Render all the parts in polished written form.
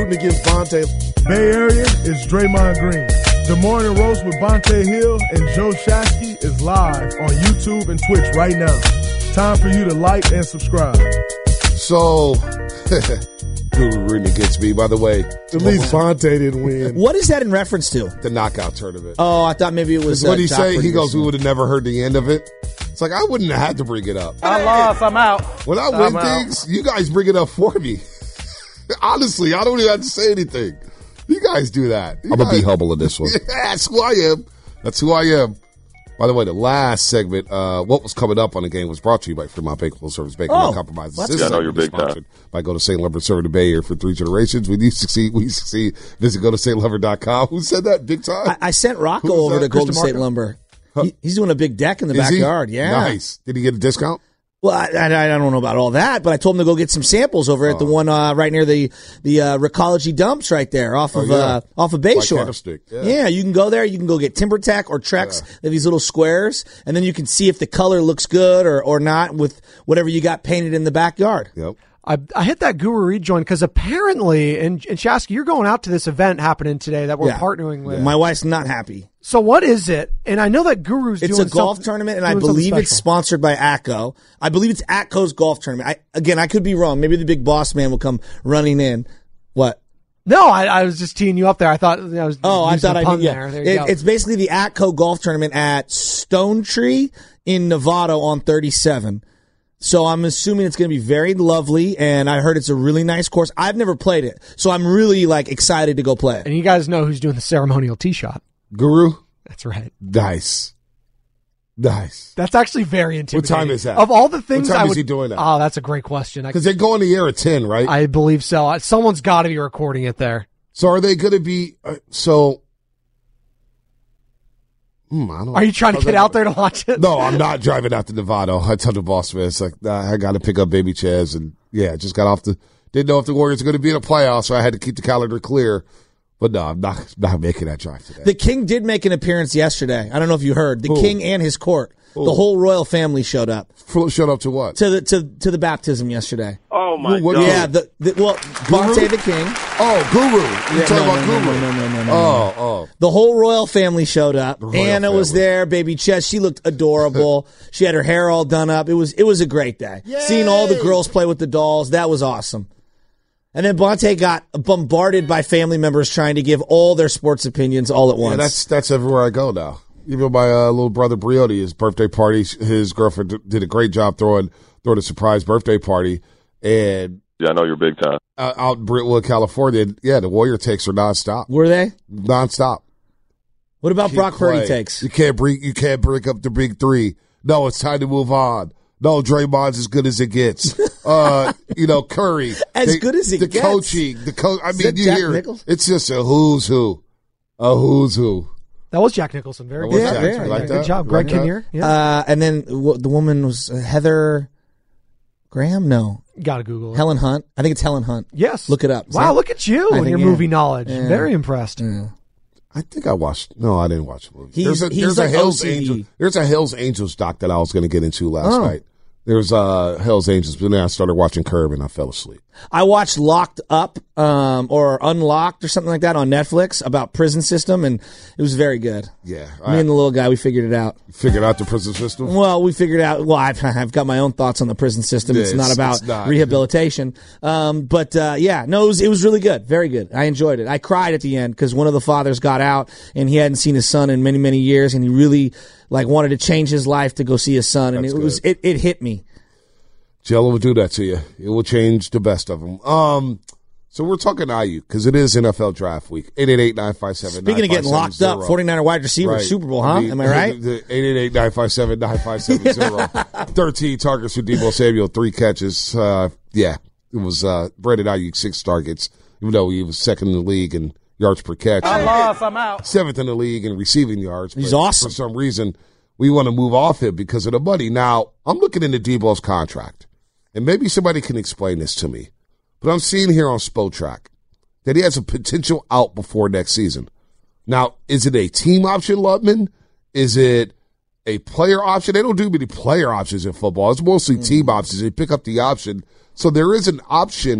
rooting against Vontae. Bay Area is Draymond Green. The Morning Roast with Vontae Hill and Joe Shasky is live on YouTube and Twitch right now. Time for you to like and subscribe. So, Guru rooting against me, by the way. At least Vontae didn't win. What is that in reference to? The knockout tournament. Oh, I thought maybe it was. What did he say? He goes, we would have never heard the end of it. It's like, I wouldn't have had to bring it up. I lost. I'm out. When I win things, you guys bring it up for me. Honestly, I don't even have to say anything. You guys do that. I'm going to be humble in this one. Yeah, that's who I am. That's who I am. By the way, the last segment, what was coming up on the game was brought to you by Fremont Bank Full Service Bank. No compromises. Yeah, I know you're big time. By Go to St. Lumber, serving the Bay Area for 3 generations. When you succeed, we succeed. Visit go to stlumber.com. Who said that? Big time? I sent Rocco over to Golden State Lumber. He's doing a big deck in the backyard. Yeah. Nice. Did he get a discount? Well, I don't know about all that, but I told him to go get some samples over at the one right near the Recology dumps right there off of Bayshore. Yeah, you can go there. You can go get TimberTech or Trex. They have these little squares, and then you can see if the color looks good or not with whatever you got painted in the backyard. Yep. I hit that Guru rejoin because apparently, and Shasky, you're going out to this event happening today that we're partnering with. My wife's not happy. So what is it? And I know that Guru's doing It's a golf tournament, and I believe it's sponsored by ATCO. I believe it's ATCO's golf tournament. I could be wrong. Maybe the big boss man will come running in. What? No, I was just teeing you up there. I thought I was. Oh, I thought I did. Yeah. There you go. It's basically the ATCO golf tournament at Stone Tree in Novato on 37. So I'm assuming it's going to be very lovely, and I heard it's a really nice course. I've never played it, so I'm really excited to go play it. And you guys know who's doing the ceremonial tee shot? Guru? That's right. Nice. That's actually very intimidating. What time is that? Of all the things what time is he doing that? Oh, that's a great question. Because they go on the air at 10, right? I believe so. Someone's got to be recording it there. So are they going to be I don't know. Are you trying to get out there to watch it? No, I'm not driving out to Nevada. I told the boss man, it's like, I got to pick up baby Chaz. And just got off didn't know if the Warriors are going to be in the playoffs, so I had to keep the calendar clear. But no, I'm not making that drive today. The King did make an appearance yesterday. I don't know if you heard. The King and his court. The whole royal family showed up. Showed up to what? To the baptism yesterday. Oh my God! Yeah, Vontae the King. Oh, Guru! You're talking about Guru? No. Oh. The whole royal family showed up. Anna was there. Baby Chess, she looked adorable. She had her hair all done up. It was a great day. Yay! Seeing all the girls play with the dolls, that was awesome. And then Vontae got bombarded by family members trying to give all their sports opinions all at once. Yeah, that's everywhere I go now. Even my little brother Briotti, his birthday party, his girlfriend did a great job throwing a surprise birthday party. And yeah, I know you're big time. Out in Brentwood, California, the Warrior takes are nonstop. Were they? Nonstop. What about Brock Purdy takes? You can't break up the big three. No, it's time to move on. No, Draymond's as good as it gets. Curry. Good as it gets. The coaching, I mean, you Jack hear Nicholson? It's just a who's who. A who's who. That was Jack Nicholson. Very good. Yeah, like good job. Greg Kinnear. Yeah. And then the woman was Heather Graham? No. Gotta Google it. Helen Hunt. I think it's Helen Hunt. Yes. Look it up. Wow, look at you and your movie knowledge. Yeah. Very impressed. Yeah. I think I watched. No, I didn't watch the movie. He's there's a Hell's Angels. There's a Hell's Angels doc that I was going to get into last night. There's Hell's Angels, but then I started watching Curb and I fell asleep. I watched Locked Up or Unlocked or something like that on Netflix about prison system, and it was very good. Yeah. Me and the little guy, we figured it out. Figured out the prison system? Well, we figured out. Well, I've got my own thoughts on the prison system. Yeah, it's not about rehabilitation. It was really good. Very good. I enjoyed it. I cried at the end because one of the fathers got out and he hadn't seen his son in many, many years, and he really wanted to change his life to go see his son, and it hit me. Jello will do that to you. It will change the best of them. So we're talking IU because it is NFL Draft Week. 888-957-9570. Speaking of getting locked up, 49er wide receiver, right. Super Bowl, huh? Am I right? 888-957-9570. 13 targets for Deebo Samuel, 3 catches. It was Brandon Ayuk, 6 targets, even though he was second in the league in yards per catch. I lost. I'm out. 7th in the league in receiving yards. He's awesome. For some reason, we want to move off him because of the money. Now, I'm looking into Deebo's contract, and maybe somebody can explain this to me. But I'm seeing here on Spotrac that he has a potential out before next season. Now, is it a team option, Lutman? Is it a player option? They don't do many player options in football. It's mostly team options. They pick up the option. So there is an option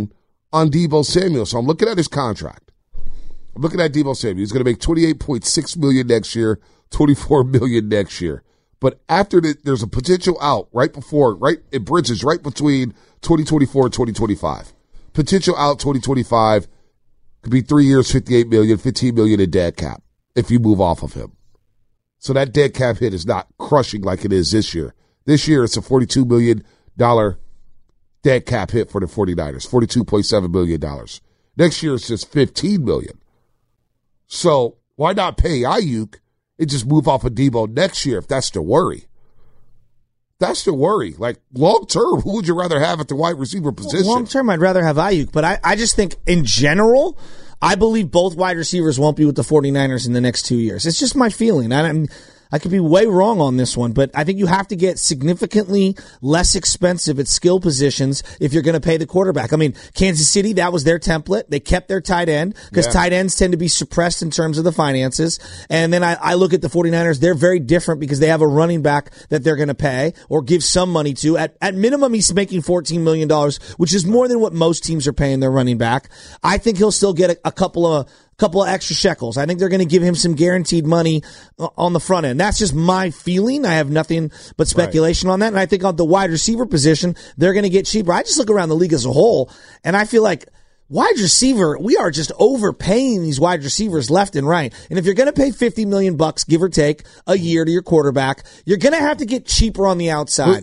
on Deebo Samuel. So I'm looking at his contract. I'm looking at Deebo Samuel. He's going to make $28.6 million next year, $24 million next year. But after there's a potential out it bridges right between 2024 and 2025. Potential out 2025 could be 3 years, $58 million, $15 million in dead cap if you move off of him. So that dead cap hit is not crushing like it is this year. This year, it's a $42 million dead cap hit for the 49ers, $42.7 million. Next year, it's just $15 million. So why not pay Ayuk and just move off of Deebo next year if that's the worry? That's the worry. Like, long-term, who would you rather have at the wide receiver position? Long-term, I'd rather have Ayuk. But I just think, in general, I believe both wide receivers won't be with the 49ers in the next 2 years. It's just my feeling. I could be way wrong on this one, but I think you have to get significantly less expensive at skill positions if you're going to pay the quarterback. I mean, Kansas City, that was their template. They kept their tight end because tight ends tend to be suppressed in terms of the finances. And then I look at the 49ers. They're very different because they have a running back that they're going to pay or give some money to. At minimum, he's making $14 million, which is more than what most teams are paying their running back. I think he'll still get a couple of extra shekels. I think they're going to give him some guaranteed money on the front end. That's just my feeling. I have nothing but speculation on that. And I think on the wide receiver position, they're going to get cheaper. I just look around the league as a whole, and I feel like wide receiver, we are just overpaying these wide receivers left and right. And if you're going to pay $50 million, give or take, a year to your quarterback, you're going to have to get cheaper on the outside.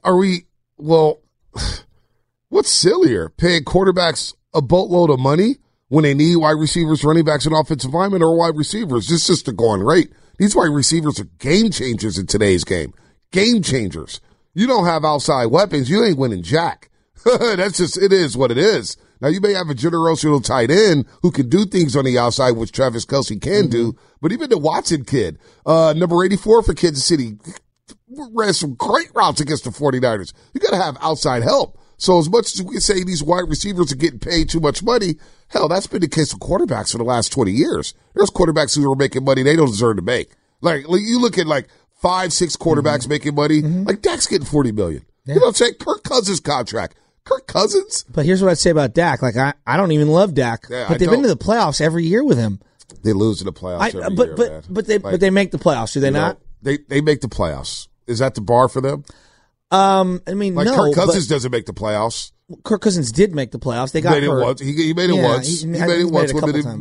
What's sillier? Paying quarterbacks a boatload of money when they need wide receivers, running backs, and offensive linemen, or wide receivers? This is just the going rate. These wide receivers are game changers in today's game. Game changers. You don't have outside weapons, you ain't winning jack. That's just, it is what it is. Now, you may have a generational tight end who can do things on the outside, which Travis Kelce can do, but even the Watson kid, number 84 for Kansas City, ran some great routes against the 49ers. You got to have outside help. So as much as we say these wide receivers are getting paid too much money, hell, that's been the case with quarterbacks for the last 20 years. There's quarterbacks who are making money they don't deserve to make. Like you look at 5-6 quarterbacks making money. Like Dak's getting $40 million. Yeah. You know what I'm saying? Kirk Cousins' contract. Kirk Cousins. But here's what I'd say about Dak. Like I don't even love Dak, but they've been to the playoffs every year with him. They lose in the playoffs every year, man. But they make the playoffs, do they not? They make the playoffs. Is that the bar for them? I mean, no. Kirk Cousins doesn't make the playoffs. Kirk Cousins did make the playoffs. They got hurt. He made it once. He made it once.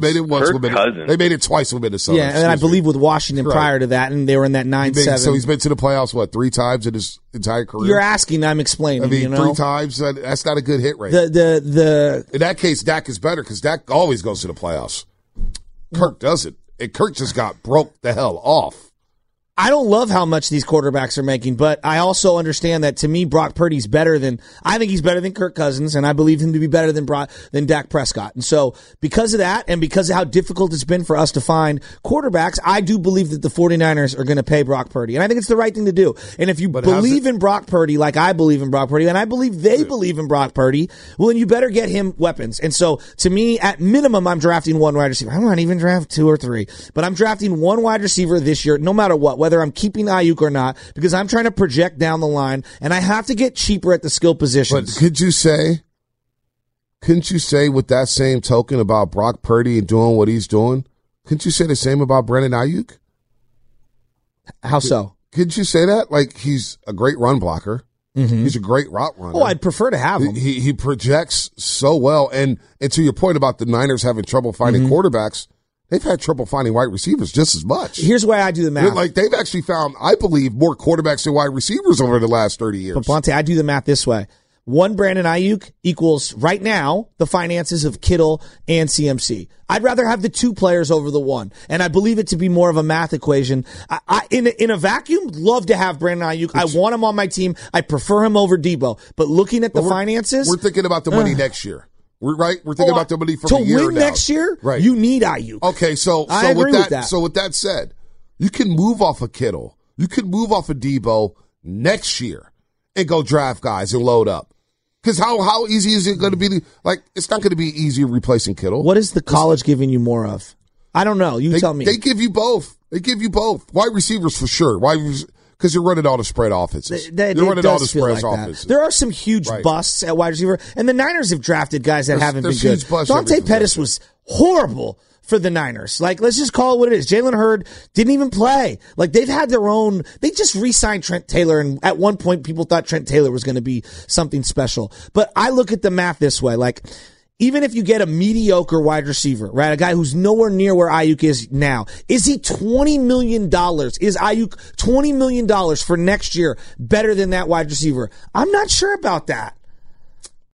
They made it twice with Minnesota. Yeah, and I believe with Washington prior to that, and they were in that 9-7. So he's been to the playoffs, 3 times in his entire career? You're asking, I'm explaining. I mean, 3 times, that's not a good hit rate. In that case, Dak is better because Dak always goes to the playoffs. Kirk doesn't. And Kirk just got broke the hell off. I don't love how much these quarterbacks are making, but I also understand that to me, Brock Purdy's I think he's better than Kirk Cousins, and I believe him to be better than Dak Prescott. And so because of that, and because of how difficult it's been for us to find quarterbacks, I do believe that the 49ers are going to pay Brock Purdy. And I think it's the right thing to do. And if you believe in Brock Purdy, like I believe in Brock Purdy, and I believe they believe in Brock Purdy, well, then you better get him weapons. And so to me, at minimum, I'm drafting 1 wide receiver. I might even draft 2 or 3, but I'm drafting 1 wide receiver this year, no matter what, whether I'm keeping Ayuk or not, because I'm trying to project down the line, and I have to get cheaper at the skill positions. But couldn't you say with that same token about Brock Purdy and doing what he's doing? Couldn't you say the same about Brandon Ayuk? How so? Couldn't you say that? Like, he's a great run blocker. Mm-hmm. He's a great route runner. Oh, I'd prefer to have him. He projects so well. And to your point about the Niners having trouble finding quarterbacks, they've had trouble finding wide receivers just as much. Here's why I do the math. Like, they've actually found, I believe, more quarterbacks than wide receivers over the last 30 years. But, Bonte, I do the math this way. 1 Brandon Ayuk equals, right now, the finances of Kittle and CMC. I'd rather have the 2 players over the 1. And I believe it to be more of a math equation. In a vacuum, love to have Brandon Ayuk. I want him on my team. I prefer him over Debo. But looking at the finances. We're thinking about the money next year. We're thinking about the money for a year to win next year. Right. You need Ayuk. Okay, so I agree with that. So with that said, you can move off of Kittle, you can move off of Debo next year and go draft guys and load up. Because how easy is it going to be? It's not going to be easy replacing Kittle. What is the college giving you more of? I don't know. You tell me. They give you both. Wide receivers for sure. Because you're running all the spread offenses. You're running all the spread offenses. There are some huge busts at wide receiver, and the Niners have drafted guys that haven't been good. Dante Pettis was horrible for the Niners. Like, let's just call it what it is. Jalen Hurd didn't even play. Like, they've had their own. They just re-signed Trent Taylor, and at one point, people thought Trent Taylor was going to be something special. But I look at the math this way, like, even if you get a mediocre wide receiver, right, a guy who's nowhere near where Ayuk is now, is he $20 million? Is Ayuk $20 million for next year better than that wide receiver? I'm not sure about that.